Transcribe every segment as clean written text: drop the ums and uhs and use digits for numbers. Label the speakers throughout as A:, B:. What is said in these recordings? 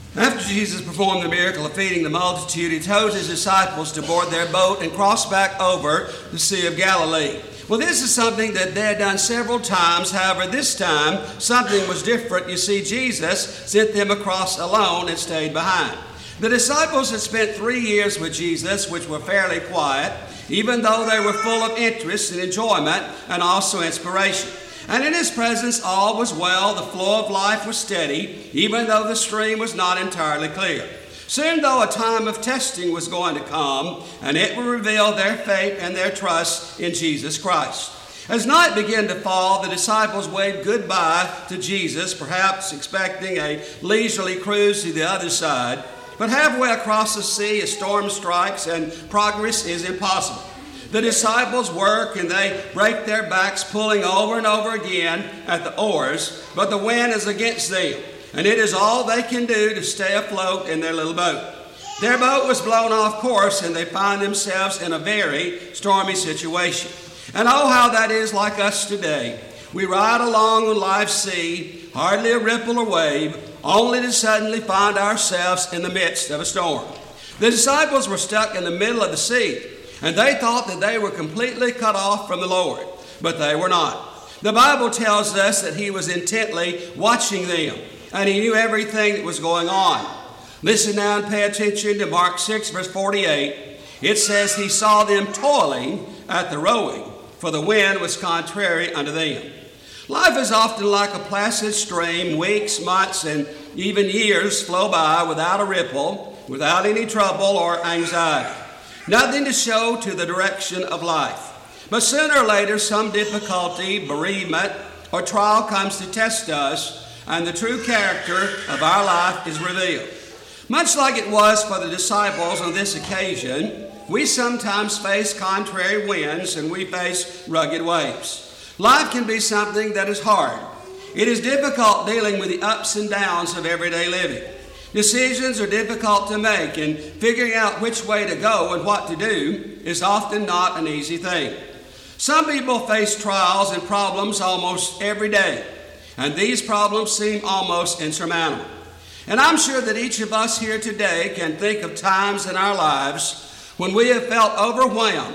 A: After Jesus performed the miracle of feeding the multitude, he told his disciples to board their boat and cross back over the Sea of Galilee. Well, this is something that they had done several times. However, this time, something was different. You see, Jesus sent them across alone and stayed behind. The disciples had spent 3 years with Jesus, which were fairly quiet, even though they were full of interest and enjoyment and also inspiration. And in his presence, all was well. The flow of life was steady, even though the stream was not entirely clear. Soon, though, a time of testing was going to come, and it would reveal their faith and their trust in Jesus Christ. As night began to fall, the disciples waved goodbye to Jesus, perhaps expecting a leisurely cruise to the other side. But halfway across the sea, a storm strikes, and progress is impossible. The disciples work and they break their backs, pulling over and over again at the oars, but the wind is against them, and it is all they can do to stay afloat in their little boat. Their boat was blown off course, and they find themselves in a very stormy situation. And oh, how that is like us today. We ride along on life's sea, hardly a ripple or wave, only to suddenly find ourselves in the midst of a storm. The disciples were stuck in the middle of the sea, and they thought that they were completely cut off from the Lord, but they were not. The Bible tells us that he was intently watching them, and he knew everything that was going on. Listen now and pay attention to Mark 6, verse 48. It says, he saw them toiling at the rowing, for the wind was contrary unto them. Life is often like a placid stream. Weeks, months, and even years flow by without a ripple, without any trouble or anxiety. Nothing to show to the direction of life. But sooner or later, some difficulty, bereavement, or trial comes to test us, and the true character of our life is revealed. Much like it was for the disciples on this occasion, we sometimes face contrary winds and we face rugged waves. Life can be something that is hard. It is difficult dealing with the ups and downs of everyday living. Decisions are difficult to make, and figuring out which way to go and what to do is often not an easy thing. Some people face trials and problems almost every day, and these problems seem almost insurmountable. And I'm sure that each of us here today can think of times in our lives when we have felt overwhelmed,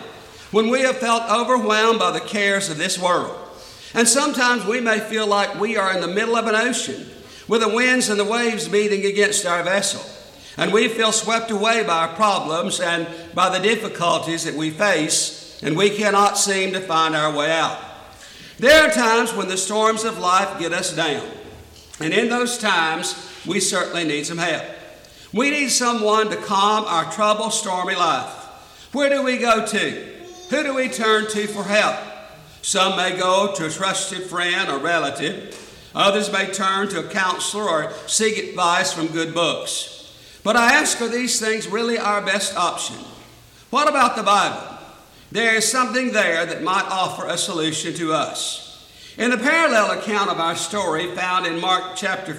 A: by the cares of this world. And sometimes we may feel like we are in the middle of an ocean, with the winds and the waves beating against our vessel. And we feel swept away by our problems and by the difficulties that we face, and we cannot seem to find our way out. There are times when the storms of life get us down. And in those times, we certainly need some help. We need someone to calm our troubled, stormy life. Where do we go to? Who do we turn to for help? Some may go to a trusted friend or relative. Others may turn to a counselor or seek advice from good books. But I ask, are these things really our best option? What about the Bible? There is something there that might offer a solution to us. In the parallel account of our story found in Matthew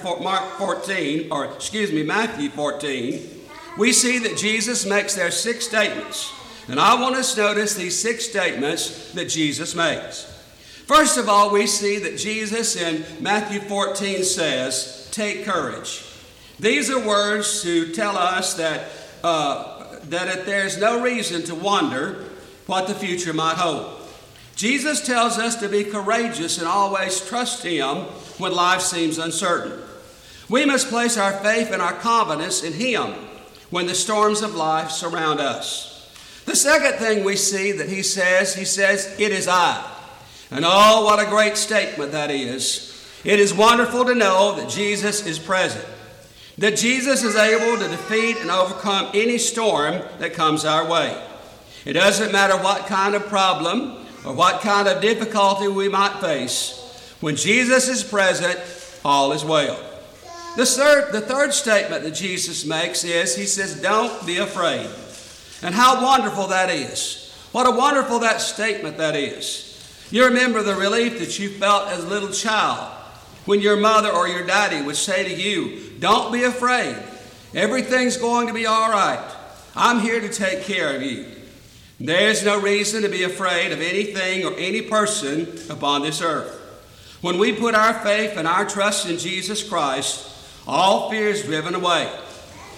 A: 14, we see that Jesus makes there 6 statements. And I want us to notice these 6 statements that Jesus makes. First of all, we see that Jesus in Matthew 14 says, take courage. These are words to tell us that there's no reason to wonder what the future might hold. Jesus tells us to be courageous and always trust him when life seems uncertain. We must place our faith and our confidence in him when the storms of life surround us. The second thing we see that he says, it is I. And oh, what a great statement that is. It is wonderful to know that Jesus is present, that Jesus is able to defeat and overcome any storm that comes our way. It doesn't matter what kind of problem or what kind of difficulty we might face. When Jesus is present, all is well. The third statement that Jesus makes is, he says, don't be afraid. And how wonderful that is. What a wonderful that statement that is. You remember the relief that you felt as a little child when your mother or your daddy would say to you, don't be afraid. Everything's going to be all right. I'm here to take care of you. There's no reason to be afraid of anything or any person upon this earth. When we put our faith and our trust in Jesus Christ, all fear is driven away.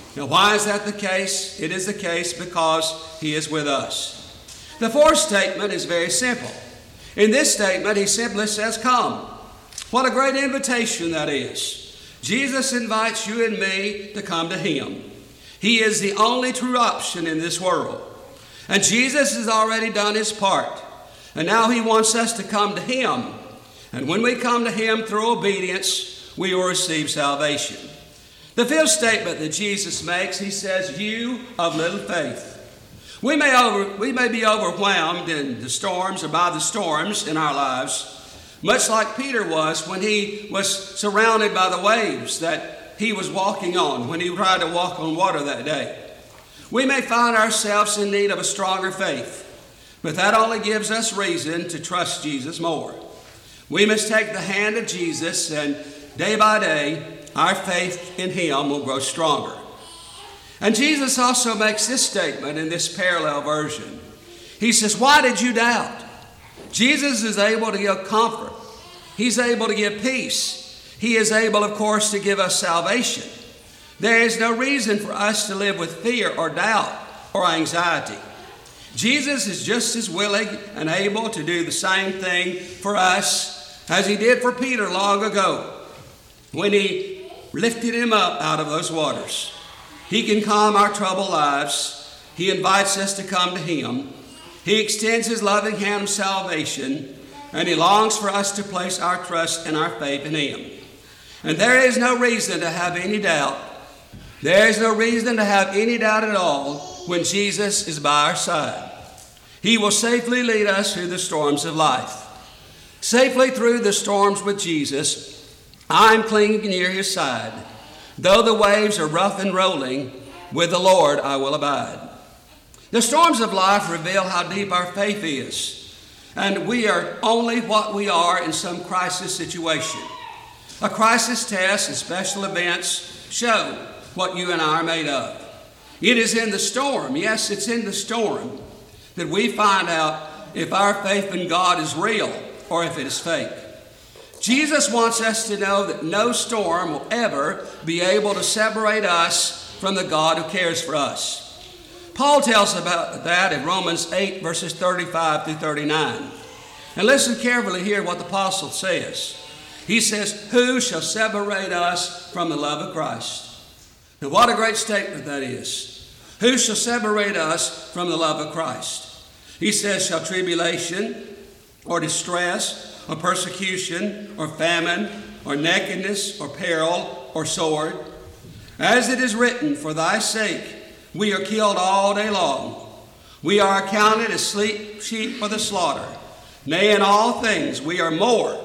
A: Now, why is that the case? It is the case because He is with us. The fourth statement is very simple. In this statement, He simply says, come. What a great invitation that is. Jesus invites you and me to come to Him. He is the only true option in this world. And Jesus has already done His part. And now He wants us to come to Him. And when we come to Him through obedience, we will receive salvation. The fifth statement that Jesus makes, He says, you of little faith. We may be overwhelmed in the storms or by the storms in our lives, much like Peter was when he was surrounded by the waves that he was walking on, when he tried to walk on water that day. We may find ourselves in need of a stronger faith, but that only gives us reason to trust Jesus more. We must take the hand of Jesus, and day by day, our faith in Him will grow stronger. And Jesus also makes this statement in this parallel version. He says, why did you doubt? Jesus is able to give comfort. He's able to give peace. He is able, of course, to give us salvation. There is no reason for us to live with fear or doubt or anxiety. Jesus is just as willing and able to do the same thing for us as He did for Peter long ago when He lifted him up out of those waters. He can calm our troubled lives. He invites us to come to Him. He extends His loving hand of salvation, and He longs for us to place our trust and our faith in Him. And there is no reason to have any doubt. There is no reason to have any doubt at all when Jesus is by our side. He will safely lead us through the storms of life. Safely through the storms with Jesus, I'm clinging near His side. Though the waves are rough and rolling, with the Lord I will abide. The storms of life reveal how deep our faith is, and we are only what we are in some crisis situation. A crisis test and special events show what you and I are made of. It is in the storm, yes, it's in the storm, that we find out if our faith in God is real or if it is fake. Jesus wants us to know that no storm will ever be able to separate us from the God who cares for us. Paul tells about that in Romans 8, verses 35 through 39. And listen carefully here what the apostle says. He says, who shall separate us from the love of Christ? Now what a great statement that is. Who shall separate us from the love of Christ? He says, shall tribulation or distress or persecution, or famine, or nakedness, or peril, or sword. As it is written, for thy sake we are killed all day long. We are accounted as sheep for the slaughter. Nay, in all things we are more.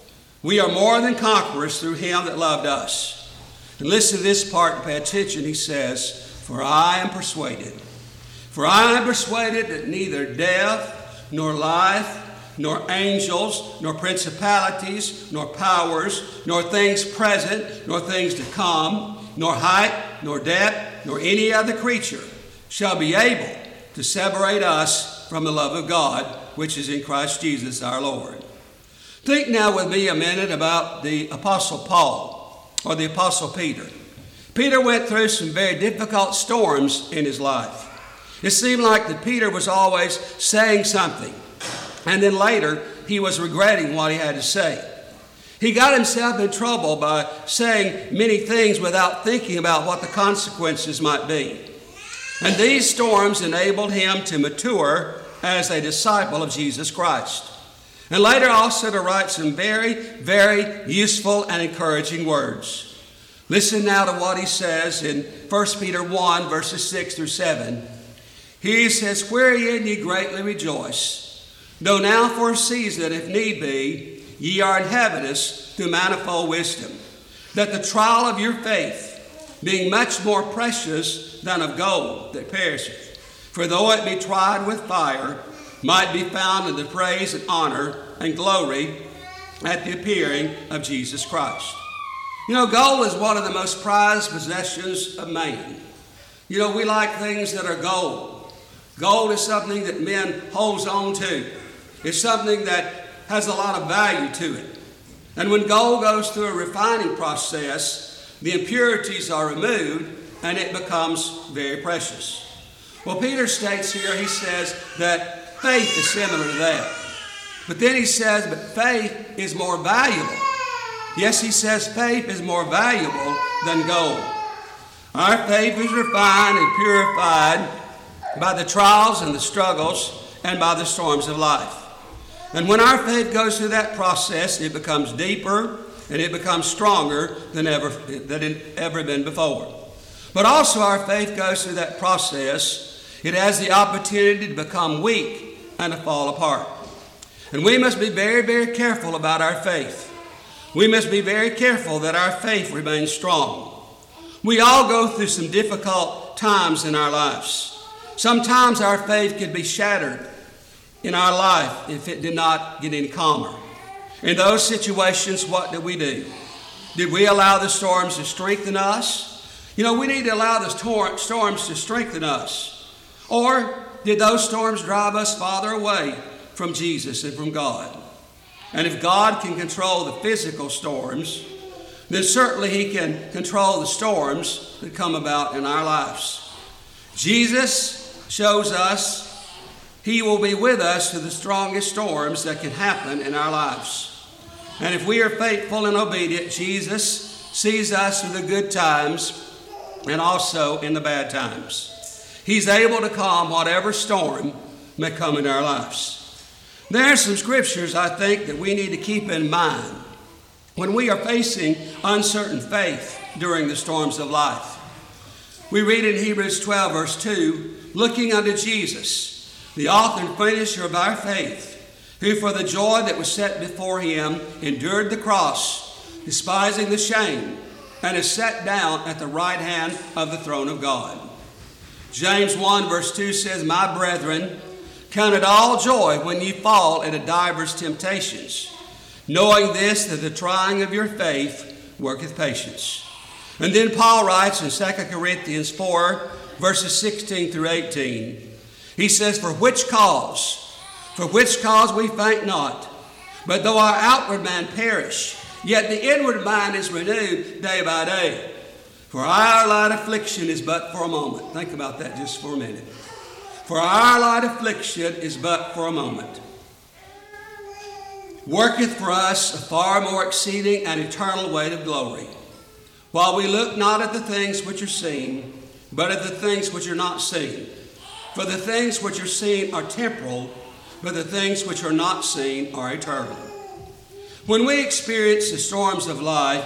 A: We are more than conquerors through Him that loved us. And listen to this part and pay attention. He says, for I am persuaded. For I am persuaded that neither death, nor life, nor angels, nor principalities, nor powers, nor things present, nor things to come, nor height, nor depth, nor any other creature shall be able to separate us from the love of God, which is in Christ Jesus our Lord. Think now with me a minute about the Apostle Paul, or the Apostle Peter. Peter went through some very difficult storms in his life. It seemed like that Peter was always saying something, and then later, he was regretting what he had to say. He got himself in trouble by saying many things without thinking about what the consequences might be. And these storms enabled him to mature as a disciple of Jesus Christ. And later also to write some very, very useful and encouraging words. Listen now to what he says in 1 Peter 1, verses 6 through 7. He says, wherein ye greatly rejoice, though now for a season, if need be, ye are inhabited through manifold wisdom, that the trial of your faith, being much more precious than of gold that perisheth, for though it be tried with fire, might be found in the praise and honor and glory at the appearing of Jesus Christ. You know, gold is one of the most prized possessions of man. You know, we like things that are gold. Gold is something that men holds on to. It's something that has a lot of value to it. And when gold goes through a refining process, the impurities are removed and it becomes very precious. Well, Peter states here, he says that faith is similar to that. But then he says, but faith is more valuable. Yes, he says faith is more valuable than gold. Our faith is refined and purified by the trials and the struggles and by the storms of life. And when our faith goes through that process, it becomes deeper and it becomes stronger than it ever been before. But also our faith goes through that process. It has the opportunity to become weak and to fall apart. And we must be very, very careful about our faith. We must be very careful that our faith remains strong. We all go through some difficult times in our lives. Sometimes our faith could be shattered in our life if it did not get any calmer. In those situations, what did we do? Did we allow the storms to strengthen us? You know, we need to allow the storms to strengthen us. Or did those storms drive us farther away from Jesus and from God? And if God can control the physical storms, then certainly He can control the storms that come about in our lives. Jesus shows us He will be with us through the strongest storms that can happen in our lives. And if we are faithful and obedient, Jesus sees us through the good times and also in the bad times. He's able to calm whatever storm may come in our lives. There are some scriptures I think that we need to keep in mind when we are facing uncertain faith during the storms of life. We read in Hebrews 12 verse 2, looking unto Jesus, the author and finisher of our faith, who for the joy that was set before Him endured the cross, despising the shame, and is set down at the right hand of the throne of God. James 1 verse 2 says, my brethren, count it all joy when ye fall into divers temptations, knowing this, that the trying of your faith worketh patience. And then Paul writes in 2 Corinthians 4, verses 16 through 18, he says, for which cause we faint not, but though our outward man perish, yet the inward man is renewed day by day. For our light affliction is but for a moment. Think about that just for a minute. For our light affliction is but for a moment. Worketh for us a far more exceeding and eternal weight of glory. While we look not at the things which are seen, but at the things which are not seen. For the things which are seen are temporal, but the things which are not seen are eternal. When we experience the storms of life,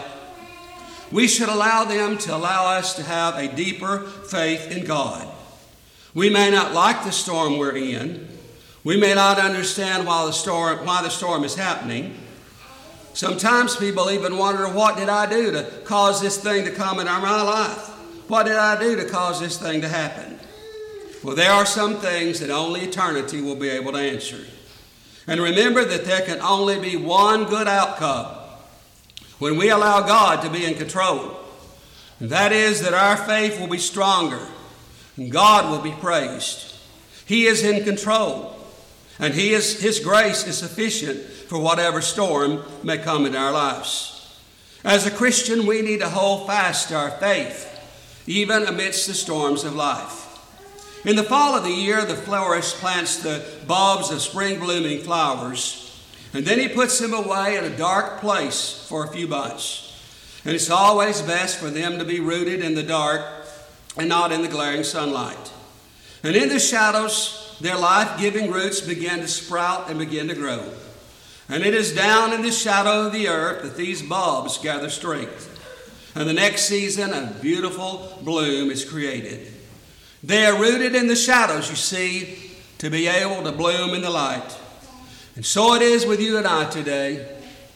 A: we should allow them to allow us to have a deeper faith in God. We may not like the storm we're in. We may not understand why the storm is happening. Sometimes people even wonder, what did I do to cause this thing to come in my life? What did I do to cause this thing to happen? Well, there are some things that only eternity will be able to answer. And remember that there can only be one good outcome when we allow God to be in control. And that is that our faith will be stronger and God will be praised. He is in control, and His grace is sufficient for whatever storm may come in our lives. As a Christian, we need to hold fast to our faith, even amidst the storms of life. In the fall of the year, the florist plants the bulbs of spring blooming flowers, and then he puts them away in a dark place for a few months. And it's always best for them to be rooted in the dark and not in the glaring sunlight. And in the shadows, their life-giving roots begin to sprout and begin to grow. And it is down in the shadow of the earth that these bulbs gather strength. And the next season, a beautiful bloom is created. They are rooted in the shadows, you see, to be able to bloom in the light. And so it is with you and I today.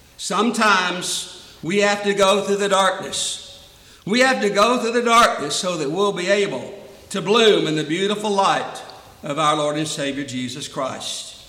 A: Sometimes we have to go through the darkness. We have to go through the darkness so that we'll be able to bloom in the beautiful light of our Lord and Savior Jesus Christ.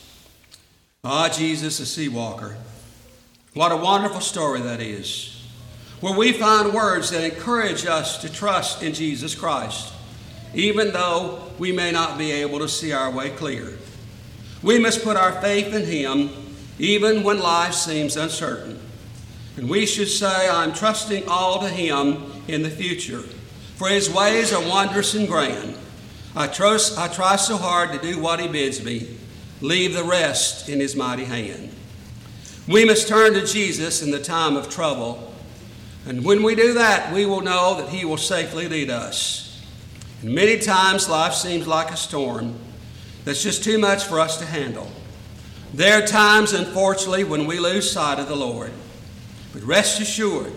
A: Ah, Jesus the sea walker. What a wonderful story that is, where we find words that encourage us to trust in Jesus Christ, even though we may not be able to see our way clear. We must put our faith in Him even when life seems uncertain. And we should say, I'm trusting all to Him in the future for his ways are wondrous and grand. I try so hard to do what he bids me, leave the rest in his mighty hand. We must turn to Jesus in the time of trouble, and when we do that, we will know that he will safely lead us. And many times life seems like a storm that's just too much for us to handle. There are times, unfortunately, when we lose sight of the Lord. But rest assured,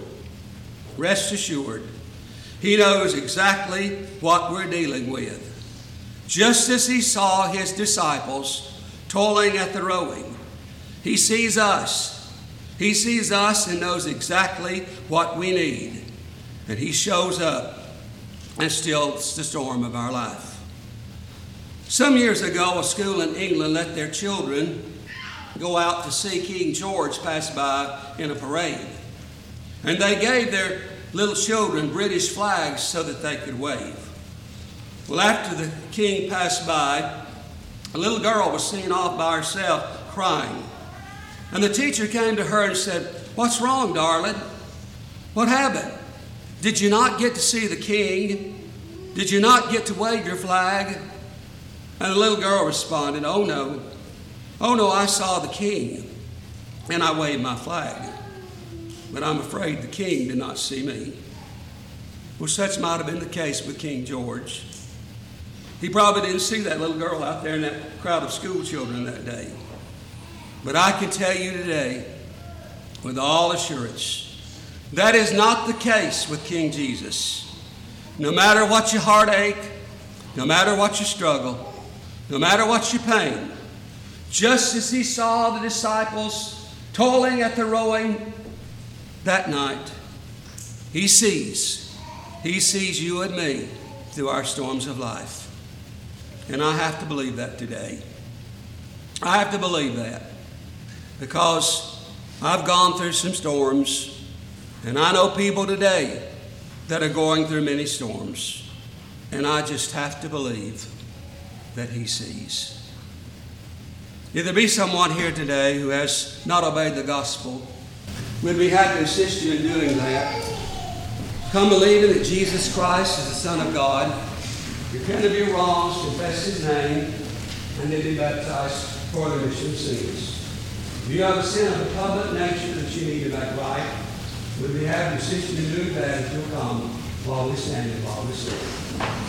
A: he knows exactly what we're dealing with. Just as he saw his disciples toiling at the rowing, he sees us. He sees us and knows exactly what we need. And he shows up and stills the storm of our life. Some years ago, a school in England let their children go out to see King George pass by in a parade. And they gave their little children British flags so that they could wave. Well, after the king passed by, a little girl was seen off by herself crying. And the teacher came to her and said, "What's wrong, darling? What happened? Did you not get to see the king? Did you not get to wave your flag?" And the little girl responded, "Oh no, I saw the king and I waved my flag. But I'm afraid the king did not see me." Well, such might have been the case with King George. He probably didn't see that little girl out there in that crowd of school children that day. But I can tell you today, with all assurance, that is not the case with King Jesus. No matter what your heartache, no matter what your struggle, no matter what your pain, just as he saw the disciples toiling at the rowing that night, he sees you and me through our storms of life. And I have to believe that today. I have to believe that because I've gone through some storms, and I know people today that are going through many storms, and I just have to believe that he sees. If there be someone here today who has not obeyed the gospel, we'd be happy to assist you in doing that. Come believing that Jesus Christ is the Son of God. Repent of your wrongs, confess his name, and then be baptized for the remission of sins. If you have a sin of a public nature that you need to make right, we'd be happy to assist you in doing that if you'll come while we stand and while we sing.